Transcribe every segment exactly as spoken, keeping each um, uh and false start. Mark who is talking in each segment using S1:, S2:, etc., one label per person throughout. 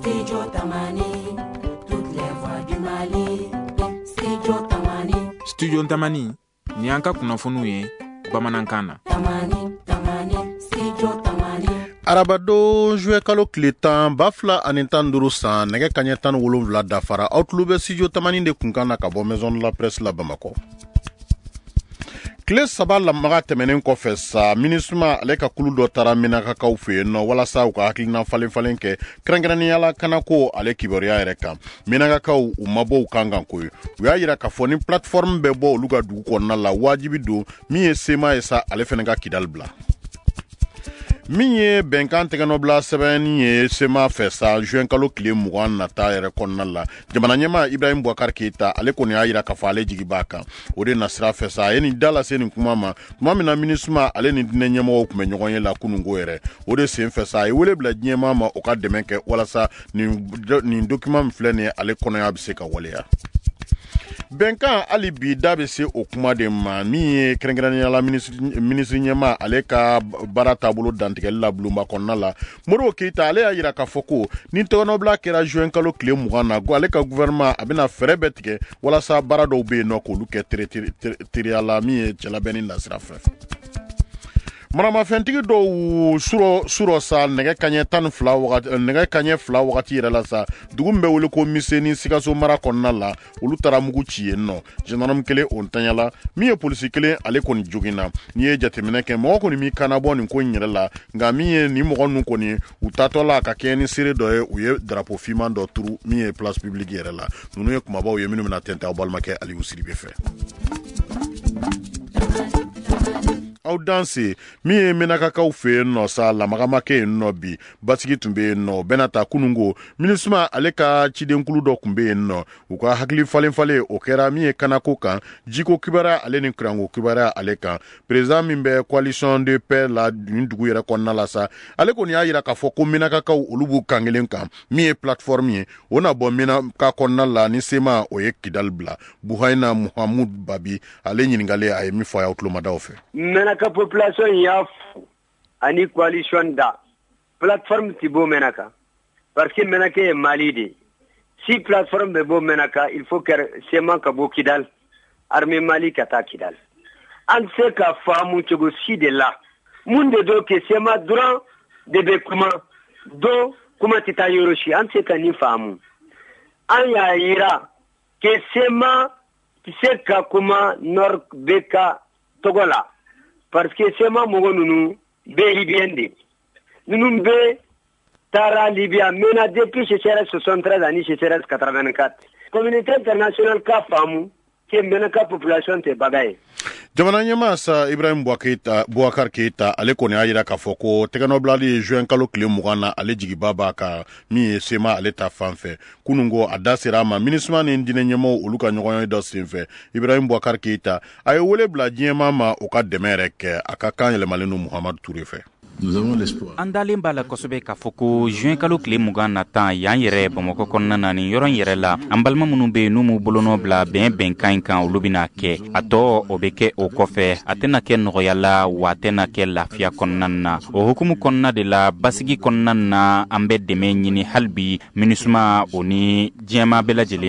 S1: Studio Tamani, toutes les voix du Mali. Studio Tamani.
S2: Studio Tamani, Nyanka kunafunu ye, Bamanankana.
S1: Tamani, Tamani, Studio Tamani.
S3: Arabado joué kalo kletan bafla anitan durusan nege kanyetan wolonvla dafara outlube Studio Tamani de kunkana ka bo maison de la presse la Bamako. Kile saba la maga tɛmɛnen kɔfɛ sa minisma ale ka kulu dɔ taara minakakaw fɛ yen nɔ walasa u ka hakilina falen falen kɛ kɛrɛnkɛrɛnniyala kanako ale kibaruya yɛrɛ kan minakakaw u mabɔ u kan kan koyi u y'a yira k'a fɔ ni plateforme bɛ bɔ olu ka dugu kɔnɔna la wajibi don min ye sema ye sa ale fɛnɛ ka kidali bila min ye bɛnkan tɛgɛnɔbila sɛbɛnni ye sema fɛ sa juin kalo tile mugan nata yɛrɛ kɔnɔna la jamana ɲɛma Ibrahim Boubacar Keita ale kɔni y'a yira k'a fɔ ale jigi b'a kan o de na sira fɛ sa a ye nin da lase nin kuma ma tuma min na minisma ale ni diinɛ ɲɛmɔgɔw tun bɛ ɲɔgɔn ye la kununko yɛrɛ o de sen fɛ sa a ye wele bila diɲɛma ma o ka dɛmɛ kɛ walasa nin nin document min filɛ nin ye ale kɔnɔya bɛ se ka waleya bɛnkan hali bi da bɛ se o kuma de ma min ye kɛrɛnkɛrɛnniyala minisiri ɲɛma ale ka baara taabolo dantigɛli la bulonba kɔnɔna la Modibo Keita ale y'a yira k'a fɔ ko ni tɔgɔnɔbila kɛra juin kalo tile mugan na ko ale ka gouvernement a bɛna fɛɛrɛ bɛɛ tigɛ walasa baara dɔw bɛ yen nɔ k'olu kɛ teriya la min ye cɛlabɛnni nasira fɛ maramafɛntigi dɔw suro suro sa nɛgɛ kaɲɛ tan ni fila wagati nɛgɛ kaɲɛ fila wagati yɛrɛ la sa dugu min bɛ wele ko Miseni Sikaso mara kɔnɔna la olu taara mugu ci yen nɔ gendarme kelen o ntanyala min ye polisi kelen ale kɔni joginna n'i ye jateminɛ kɛ mɔgɔ kɔni mi kana bɔ nin ko in yɛrɛ la nka min ye ni mɔgɔ ninnu kɔni u tatɔ la ka kɛ ni seere dɔ ye u ye drapeau fiman dɔ turu min ye place publique yɛrɛ la ninnu ye kumabaw ye minnu bɛna tɛntɛn aw balimakɛ Aliou Sidibe fɛ aw danse min ye minakakaw fɛ yen nɔ sa lamagama kɛ yen nɔ bi basigi tun bɛ yen nɔ bɛnata kunungo minisma ale ka cidenkulu dɔ tun bɛ yen nɔ u ka hakili falen falen o kɛra min ye kanako kan jiko kibaruya ale ni kuranko kibaruya ale kan président min bɛ coalition de paix la nin dugu yɛrɛ kɔnɔna la sa ale kɔni y'a yira k'a fɔ ko minakakaw olu b'u kan kelen kan min ye plateforme ye o na bɔ minaka kɔnɔna la ni sema o ye kidali bila Buhaina Muhamud Babi ale ɲininkale a ye min fɔ a y'aw tulomadaw fɛ
S4: Menaka population y'a fou ani coalition da plateforme ti bo Menaka parce que Menaka est Mali de si plateforme be bo Menaka il faut que sema ka bo Kidal armée Mali ka ta Kidal an se ka famu cogo si de la mun de do ke sema durant de be kuma do kuma tita yoroshi an se ka ni famu an ya yira ke sema se ka kuma nor beka togola parce que sema mogo nunu be libyen de nunu be tara libya mena depuis sécheresse soixante-treize ani sécheresse quatre-vingt-quatre communauté internationale ka famu ke mena ka population te bagaye
S3: jamana ɲɛma sa Ibrahim Boubacar Keita ale kɔni y'a yira k'a fɔ ko tɛgɛnɔbilali juin kalo tile mugan na ale jigiba b'a ka min ye sema ale ta fan fɛ kunungo a da sera a ma minisma ni diinɛ ɲɛmaw olu ka ɲɔgɔnye dɔ sen fɛ Ibrahim Boubacar Keita a ye wele bila diɲɛma ma o ka dɛmɛ yɛrɛ kɛ a ka kan yɛlɛmalen don Muhamadu Touré fɛ
S5: an dalen b'a la kosɛbɛ k'a fɔ ko juin kalo tile mugan na tan y'an yɛrɛ Bamakɔ kɔnɔna na nin yɔrɔ in yɛrɛ la an balima minnu bɛ yen n'u m'u bolonɔ bila bɛn bɛnkan in kan olu bɛna kɛ a tɔ o bɛ kɛ o kɔfɛ a tɛna kɛ nɔgɔya la wa a tɛna kɛ lafiya kɔnɔna na o hukumu kɔnɔna de la basigi kɔnɔna na an bɛ dɛmɛ ɲini hali bi minisma o ni diɲɛma bɛɛ lajɛlen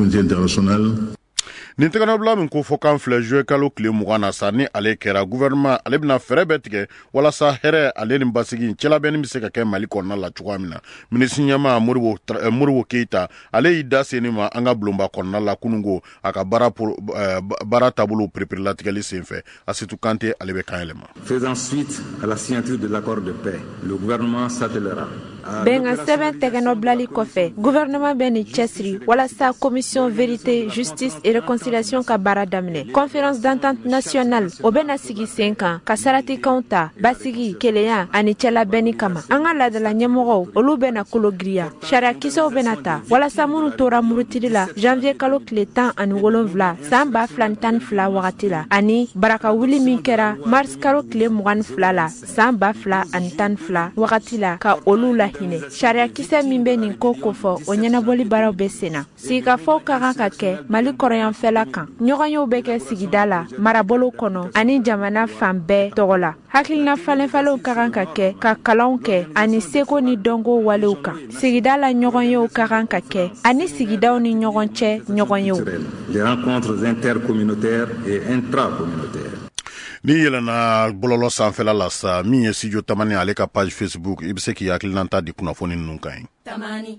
S5: fɛ
S3: nin tɛgɛnɔbila min ko fɔ kan filɛ juin kalo tile mugan na sa ni ale kɛra gouvernement ale bɛna fɛɛrɛ bɛɛ tigɛ walasa hɛrɛ ale ni basigi cɛlabɛnni bɛ se ka kɛ Mali kɔnɔna la cogoya min na minisiri ɲɛma Modibo Keita ale y'i da sen ma an ka bulonba kɔnɔna la kunungo a ka baara baara taabolo perepere-latigɛli sen fɛ Asitu Kante ale bɛ kan yɛlɛma
S6: faisant suite à la signature de l'accord de paix le gouvernement s'attellera
S7: bɛnkan sɛbɛn tɛgɛnɔbilali kɔfɛ gouvernement bɛ ni cɛsiri walasa commission vérité justice et réconciliation ka baara daminɛ conférence d'entente nationale o bɛna sigi sen kan ka saratikanw ta basigi kelenya ani cɛlabɛnni kama an ka ladala ɲɛmɔgɔw olu bɛna kolo giriya sariya kisɛw bɛna ta walasa minnu tora murutili la janvier kalo tile tan ani wolonwula san ba fila ni tan ni fila wagati la ani baraka wuli min kɛra mars kalo tile mugan ni fila la san ba fila ani tan ni fila wagati la ka olu la hinɛ sariya kisɛ min bɛ nin ko ko fɔ o ɲɛnabɔli baaraw bɛ sen na sigikafɔw ka kan ka kɛ Mali kɔrɔyanfɛla la kan ɲɔgɔn yew bɛ kɛ sigida la marabolo kɔnɔ ani jamana fan bɛɛ tɔgɔ la hakilina falenfalenw ka kan ka kɛ ka kalanw kɛ ani seko ni dɔnko walew kan sigida la ɲɔgɔn yew ka kan ka kɛ ani sigidaw ni ɲɔgɔn cɛ ɲɔgɔn yew
S6: les rencontres intercommunautaires et intracommunautaires.
S3: Ni yɛlɛnna bɔlɔlɔ sanfɛla la sa min ye studio tamani ale ka page Facebook i bɛ se k'i hakilinanta di kunnafoni ninnu kan ye. Tamani.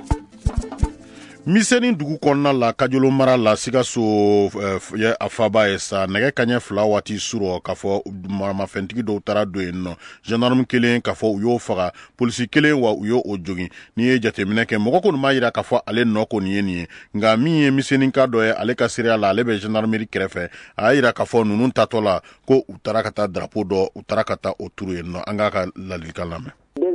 S3: Miseni dugu kɔnɔna la Kajolo mara la Sikaso ye a faba ye sa nɛgɛ kaɲɛ fila waati sɔrɔ k'a fɔ maramafɛntigi dɔw taara don yen nɔ gendarme kelen k'a fɔ u y'o faga polisi kelen wa u y'o jogin n'i ye jateminɛ kɛ mɔgɔ kɔni m'a yira k'a fɔ ale nɔ kɔni ye nin ye nka min ye miseninka dɔ ye ale ka seereya la ale bɛ gendarmerie kɛrɛfɛ a y'a yira k'a fɔ ninnu tatɔ la ko u taara ka taa drapeau dɔ u taara ka taa o turu yen nɔ an k'a ka ladilikan lamɛn.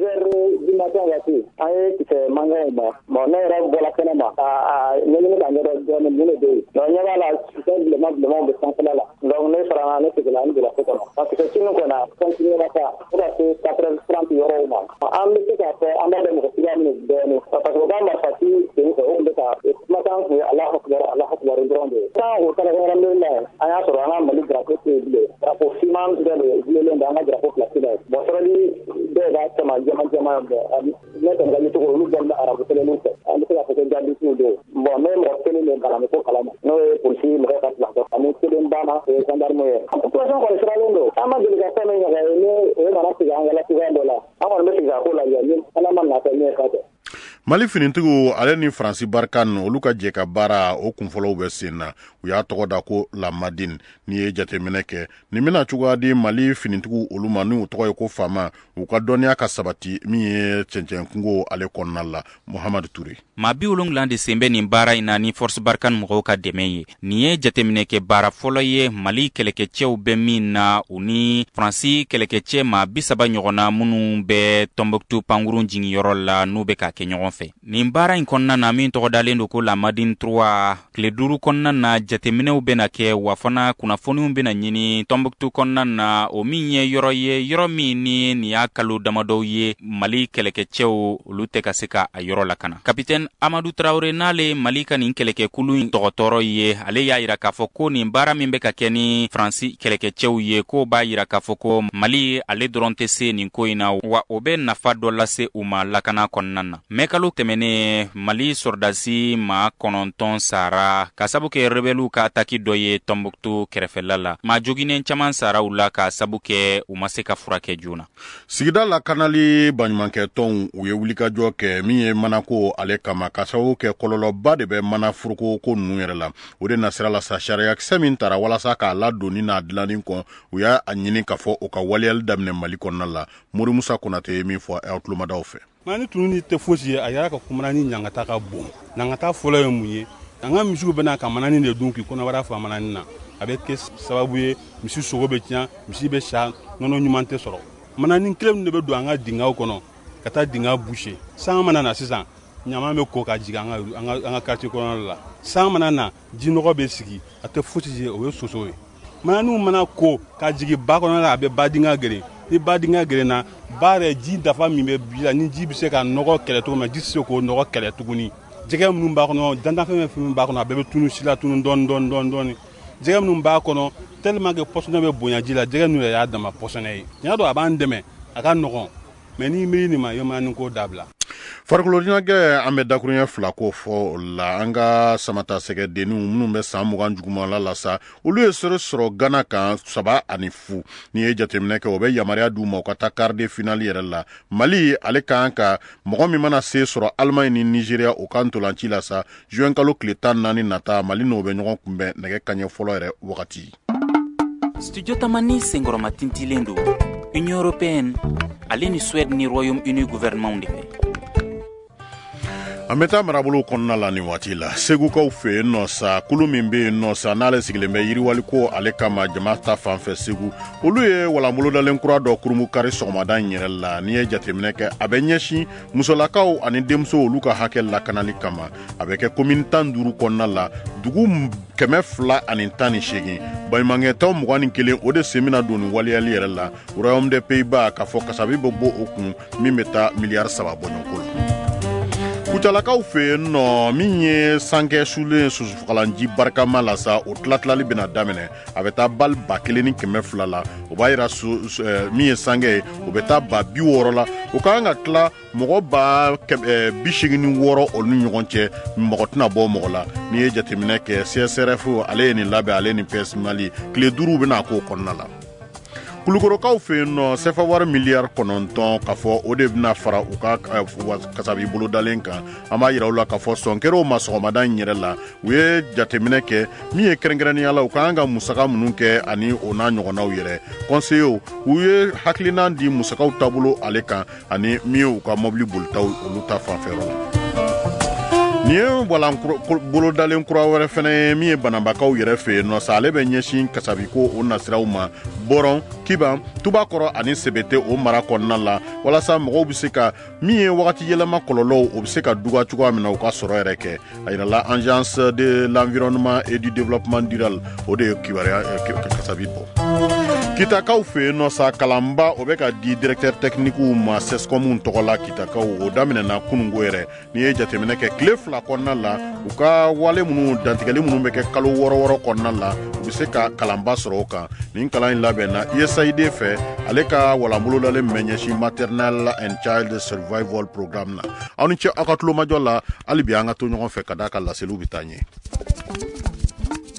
S8: Matin waati an ye kisɛ mankan ma bon ne yɛrɛ bɔra kɛnɛ ma a ɲɛɲini ka ɲɛdɔn dɔɔni mun de bɛ yen donc ɲɛ b'a la kisɛ bilenman bilenmanw bɛ sanfɛla la donc ne farala ne seginna an bila so kɔnɔ parce que sini kɔni a continuera ka fo ka se quatre heures trente yɔrɔw ma an bɛ se k'a fɔ an b'a dɔn mɔgɔ suguya min dɔɔni parce que u ka marifati sen fɛ o tun bɛ ka kumakan kun ye Alahu akibaru Alahu akibaru dɔrɔn de ye quand o taara gendarmerie la an y'a sɔrɔ an ka Mali drapeau tɛ yen bilen drapeau fiman dɔ de gulonlen don an ka drapeau place la bon sɔrɔli dɔw b'a cɛma jɛman jɛman bɛɛ ne tɛmɛ ni cogo olu bɛɛ arabu kelen fɛ an bɛ se ka fɔ ko jadisiw don bon ne mɔgɔ kelen de kalan ko kalama n'o ye polisi mɔgɔ ka fila kɔ ani kelen banna o ye gendarme ye situation kɔni siralen don an ma deli ka fɛn min ɲɔgɔn ye ni o ye nana sigi an yɛlɛ cogoya dɔ la an kɔni bɛ sigi ka ko lajɛ ni ala ma na fɛ min ye ka kɛ.
S3: Mali finitigiw ale ni Faransi Barkan olu ka jɛ ka baara o kunfɔlɔw bɛ sen na u y'a tɔgɔ da ko Lamadine n'i ye jateminɛ kɛ nin bɛna cogoya di Mali finitigiw olu ma n'u tɔgɔ ye ko Fama u ka dɔnniya ka sabati min ye cɛncɛn kungo ale kɔnɔna la Muhamadu Ture.
S5: Maa bi wolonwula de sen bɛ nin baara in na ni Force Barkan mɔgɔw ka dɛmɛ ye nin ye jateminɛ kɛ baara fɔlɔ ye Mali kɛlɛkɛcɛw bɛ min na u ni Faransi kɛlɛkɛcɛ maa bi saba ɲɔgɔnna minnu bɛ Tombouctou pankurun jiginyɔrɔ la n'u bɛ ka kɛ ɲɔgɔn fɛ. Nin baara in kɔnɔna na min tɔgɔ dalen don ko Lamadine trois tile duuru kɔnɔna na jateminɛw bɛna kɛ wa fana kunnafoniw bɛna ɲini Tombouctou kɔnɔna na o min ye yɔrɔ ye yɔrɔ min ni nin y'a kalo damadɔw ye Mali kɛlɛkɛcɛw olu tɛ ka se ka a yɔrɔ lakana. Capitaine Amadou Traoré n'ale Mali ka nin kɛlɛkɛkulu in tɔgɔtɔrɔ ye ale y'a yira k'a fɔ ko nin baara min bɛ ka kɛ ni Faransi kɛlɛkɛcɛw ye k'o b'a yira k'a fɔ ko Mali ale dɔrɔn tɛ se nin ko in na wa o bɛ nafa dɔ lase u ma lakana kɔnɔna na. Mais kalo tɛmɛnen Mali sɔrdasi maa kɔnɔntɔn sara ka sabu kɛ rebelu ka ataki dɔ ye Tombouctou kɛrɛfɛla la maa joginen caman sara u la ka sabu kɛ u ma se ka furakɛ joona.
S3: Sigida la kanali baɲumankɛ tɔnw u ye wulikajɔ kɛ min ye manako ale kama ka sababu kɛ kɔlɔlɔba de bɛ mana furuko ko ninnu yɛrɛ la o de nasira la sa sariyakisɛ min tara walasa k'a ladonni n'a dilanni kɔ u y'a ɲini k'a fɔ u ka waliyali daminɛ Mali kɔnɔna la Mori Musa Konate ye min fɔ aw tulomadaw fɛ.
S9: Mani tununi tɛ fosi ye a yɛrɛ ka kumanani ɲangata ka bon ɲangata fɔlɔ ye mun ye an ka misiw bɛna ka manani de dun k'i kɔnɔbara fa manani na a bɛ kɛ sababu ye misi sogo bɛ tiɲɛ misi bɛ sa nɔnɔ ɲuman tɛ sɔrɔ manani kelen de bɛ don an ka dingaw kɔnɔ ka taa dinga boucher san mana na sisan ɲama bɛ ko ka jigin an ka an ka quartier kɔnɔ la san mana na jinɔgɔ bɛ sigi a tɛ fosi ye o ye soso ye mananiw mana ko ka jigin ba kɔnɔ la a bɛ ba dinga geren ni ba dinga gerenna ba yɛrɛ ji dafa min bɛ bi la ni ji bɛ se ka nɔgɔ kɛlɛ cogo min ji tɛ se k'o nɔgɔ kɛlɛ tuguni jɛgɛ minnu b'a kɔnɔ dantanfɛn fɛn b'a kɔnɔ a bɛɛ bɛ tunu si la tunu dɔɔni dɔɔni dɔɔni dɔɔni jɛgɛ minnu b'a kɔnɔ tellement que pɔsɔnɛ bɛ bonya ji la jɛgɛ ninnu yɛrɛ y'a dama pɔsɔnɛ ye tiɲɛ don a b'an dɛmɛ a ka nɔgɔn mais n'i miiri nin ma i ma nin ko dabila.
S3: Farikolo ɲɛnajɛ an bɛ dakuruɲɛ fila ko fɔ o la an ka samata sɛgɛdenniw minnu bɛ san mugan jugumala la sa olu ye sɔrɔ sɔrɔ Gana kan saba ani fu n'i ye jateminɛ kɛ o bɛ yamaruya d'u ma u ka taa quart de finale yɛrɛ la Mali ale kan ka mɔgɔ min mana se sɔrɔ Allemagne ni Nigeria o kan ntolanci la sa juin kalo tile tan naani nata Mali n'o bɛ ɲɔgɔn kunbɛn nɛgɛ kaɲɛ fɔlɔ yɛrɛ wagati.
S5: Studio Tamani senkɔrɔma tintilen don Union européenne ale ni Suède ni Royaume-Uni gouvernement de fɛ.
S3: An bɛ taa marabolo kɔnɔna la nin waati la segukaw fɛ yen nɔ sa kulu min bɛ yen nɔ sa n'ale sigilen bɛ yiriwaliko ale kama jama ta fanfɛ Segu olu ye walanbolodalen kura dɔ kurumu kari sɔgɔmada in yɛrɛ la n'i ye jateminɛ kɛ a bɛ ɲɛsin musolakaw ani denmuso olu ka hakɛ lakanali kama a bɛ kɛ commune tan duuru kɔnɔna la dugu kɛmɛ fila ani tan ni seegin baɲumankɛtɔn mugan ni kelen o de sen bɛna don nin waliyali yɛrɛ la Royaume des Pays-Bas k'a fɔ kasabi bɛ bɔ o kun min bɛ taa miliyari saba bɔɲɔgɔnko la. Kucalakaw fe no min ye sanke sulen susufagalanji barikama la sa o tilatilali bena daminɛ a bɛ taa bali ba kelen ni kɛmɛ fila la o b'a yira min ye sanke ye o bɛ taa ba bi wɔɔrɔ la o ka kan ka tila mɔgɔ ba bi segin ni wɔɔrɔ olu ni ɲɔgɔn cɛ mɔgɔ tɛna bɔ mɔgɔ la n'i ye jateminɛ kɛ C S R F ale ye nin labɛn ale ni P S Mali tile duuru bena k'o kɔnɔna la. Kulukorokaw fe yen nɔ sefa wari miliyari kɔnɔntɔn k'a fɔ o de bena fara u ka kasabi bolo dalen kan an b'a yira u la k'a fɔ sɔnkɛrɛw ma sɔgɔmada in yɛrɛ la u ye jateminɛ kɛ min ye kɛrɛnkɛrɛnnenya la u ka kan ka musaka minnu kɛ ani o n'a ɲɔgɔnnaw yɛrɛ kɔnseyew u ye hakilina di musakaw taabolo ale kan ani min ye u ka mɔbili bolitaw olu ta fanfɛyɔrɔ la. Nin ye walan bolodalen kura wɛrɛ fɛnɛ ye min ye banabakaw yɛrɛ fe yen nɔ sa ale bɛ ɲɛsin kasabiko o nasiraw ma bɔrɔn kiban tubakɔrɔ ani sebete o mara kɔnɔna la walasa mɔgɔw be se ka min ye wagati yɛlɛma kɔlɔlɔw o be se ka duga cogoya min na u ka sɔrɔ yɛrɛ kɛ a yirala agence de l'environnement et du développement durable o de ye kibaruya kasabi bɔ. Kitakaw fe yen nɔ sa kalanba o bɛ ka di directeur techniquew ma sescom tɔgɔ la kitakaw o daminɛna kunungo yɛrɛ n'i ye jateminɛ kɛ tile fila kɔnɔna la u ka wale minnu dantigɛli minnu bɛ kɛ kalo wɔɔrɔ wɔɔrɔ kɔnɔna la u be se ka kalanba sɔrɔ o kan nin kalan in labɛnna U S A I D fɛ ale ka walanbolodalen bɛ ɲɛsin maternal and child survival program na aw ni ce aw ka tulomajɔ la hali bi an ka to ɲɔgɔn fɛ ka da ka laseliw bi taa ɲɛ.